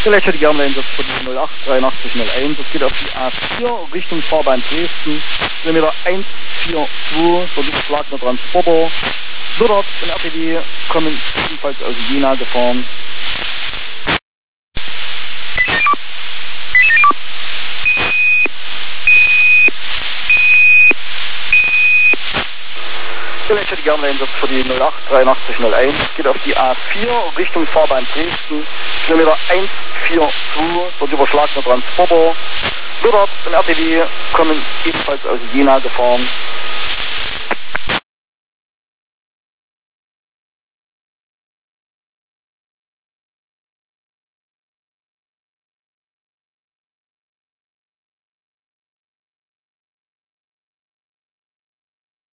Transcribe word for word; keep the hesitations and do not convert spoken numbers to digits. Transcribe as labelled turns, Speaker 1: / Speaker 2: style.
Speaker 1: Vielleicht hätte ich gerne Einsatz von null acht dreiundachtzig null eins. Es geht auf die A vier Richtung Fahrbahn Dresden. Kilometer eins vier zwei, dort überschlagener Transporter. Wittert und R T W kommen ebenfalls aus Jena gefahren. Vielleicht hätte ich gerne Einsatz für die null acht dreiundachtzig null eins. Es geht auf die A vier Richtung Fahrbahn Dresden. Kilometer eins vier zwei, dort überschlagener Transporter. Wittert und R T W kommen ebenfalls aus Jena gefahren.